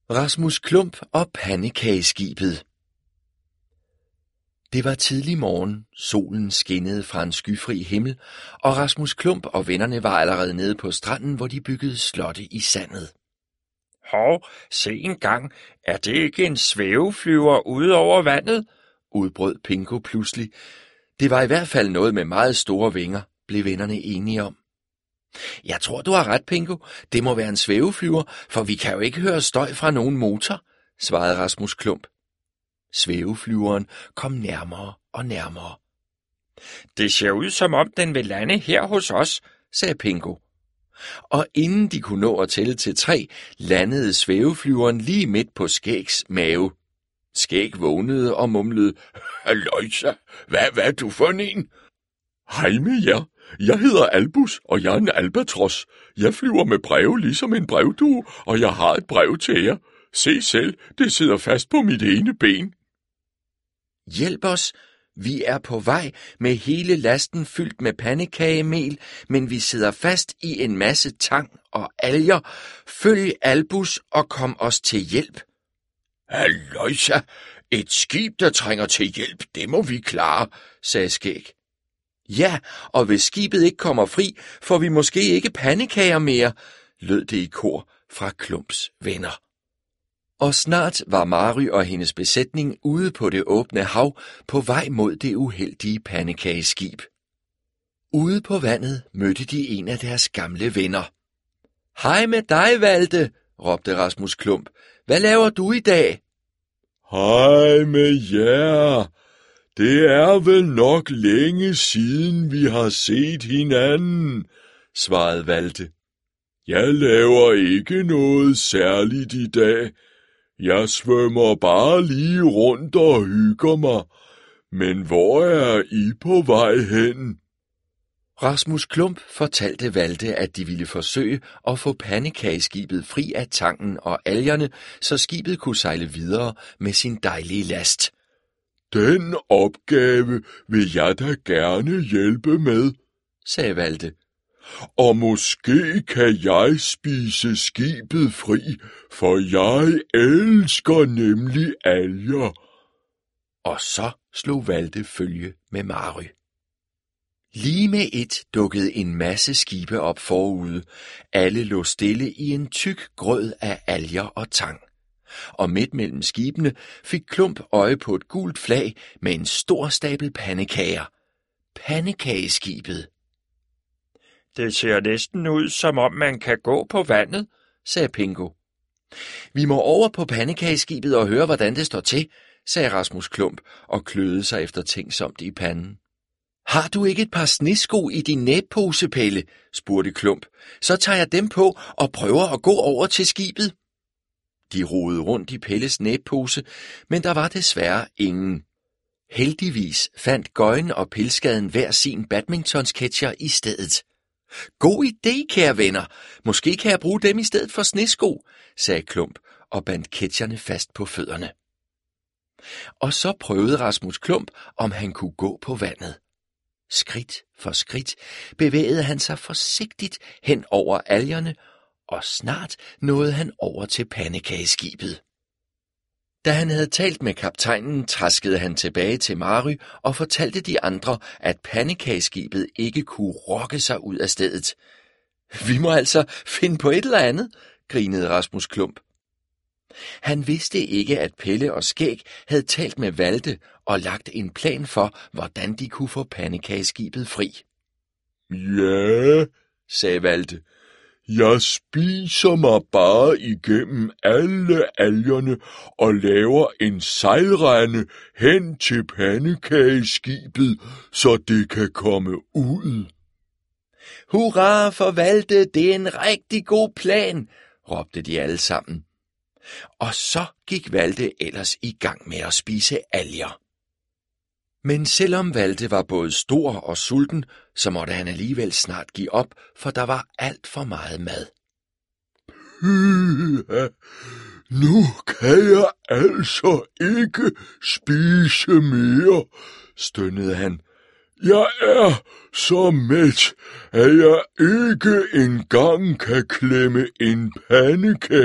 Rasmus Klump og pandekageskibet. Det var tidlig morgen, solen skinnede fra en skyfri himmel, og Rasmus Klump og vennerne var allerede nede på stranden, hvor de byggede slotte i sandet. Hov, se engang, er det ikke en svæveflyver ude over vandet? Udbrød Pingo pludselig. Det var i hvert fald noget med meget store vinger, blev vennerne enige om. Jeg tror, du har ret, Pingo. Det må være en svæveflyver, for vi kan jo ikke høre støj fra nogen motor, svarede Rasmus Klump. Svæveflyveren kom nærmere og nærmere. Det ser ud, som om den vil lande her hos os, sagde Pingo. Og inden de kunne nå at tælle til 3, landede svæveflyveren lige midt på Skægs mave. Skæg vågnede og mumlede, Halløjsa, hvad er du for en? Hej med jer. Jeg hedder Albus, og jeg er en albatros. Jeg flyver med breve ligesom en brevdue, og jeg har et brev til jer. Se selv, det sidder fast på mit ene ben. Hjælp os, vi er på vej med hele lasten fyldt med pandekagemel, men vi sidder fast i en masse tang og alger. Følg Albus og kom os til hjælp. Halløjsa, et skib, der trænger til hjælp, det må vi klare, sagde Skæg. Ja, og hvis skibet ikke kommer fri, får vi måske ikke pandekager mere, lød det i kor fra Klumps venner. Og snart var Mary og hendes besætning ude på det åbne hav på vej mod det uheldige pandekageskib. Ude på vandet mødte de en af deres gamle venner. Hej med dig, Valde, råbte Rasmus Klump. Hvad laver du i dag? Hej med jer. Det er vel nok længe siden, vi har set hinanden, svarede Valde. Jeg laver ikke noget særligt i dag. Jeg svømmer bare lige rundt og hygger mig. Men hvor er I på vej hen? Rasmus Klump fortalte Valde, at de ville forsøge at få pandekageskibet fri af tangen og algerne, så skibet kunne sejle videre med sin dejlige last. Den opgave vil jeg da gerne hjælpe med, sagde Valde. Og måske kan jeg spise skibet fri, for jeg elsker nemlig alger. Og så slog Valde følge med Mary. Lige med et dukkede en masse skibe op forude. Alle lå stille i en tyk grød af alger og tang. Og midt mellem skibene fik Klump øje på et gult flag med en stor stabel pandekager. Pandekageskibet. Det ser næsten ud, som om man kan gå på vandet, sagde Pingo. Vi må over på pandekageskibet og høre, hvordan det står til, sagde Rasmus Klump og kløede sig eftertænksomt i panden. Har du ikke et par snesko i din næbpose, Pelle? Spurgte Klump. Så tager jeg dem på og prøver at gå over til skibet. De rodede rundt i Pelles næbpose, men der var desværre ingen. Heldigvis fandt Gøjen og Pilskaden hver sin badmintonsketcher i stedet. God idé, kære venner. Måske kan jeg bruge dem i stedet for snesko, sagde Klump og bandt ketcherne fast på fødderne. Og så prøvede Rasmus Klump, om han kunne gå på vandet. Skridt for skridt bevægede han sig forsigtigt hen over algerne, og snart nåede han over til pandekageskibet. Da han havde talt med kaptajnen, traskede han tilbage til Mary og fortalte de andre, at pandekageskibet ikke kunne rokke sig ud af stedet. Vi må altså finde på et eller andet, grinede Rasmus Klump. Han vidste ikke, at Pelle og Skæg havde talt med Valde og lagt en plan for, hvordan de kunne få pandekageskibet fri. Ja, sagde Valde. Jeg spiser mig bare igennem alle algerne og laver en sejlrende hen til pandekageskibet, så det kan komme ud. Hurra for Valde, det er en rigtig god plan, råbte de alle sammen. Og så gik Valde ellers i gang med at spise alger. Men selvom Valde var både stor og sulten, så måtte han alligevel snart give op, for der var alt for meget mad. Nu kan jeg altså ikke spise mere, stønnede han. Jeg er så mæt, at jeg ikke engang kan klemme en pandekage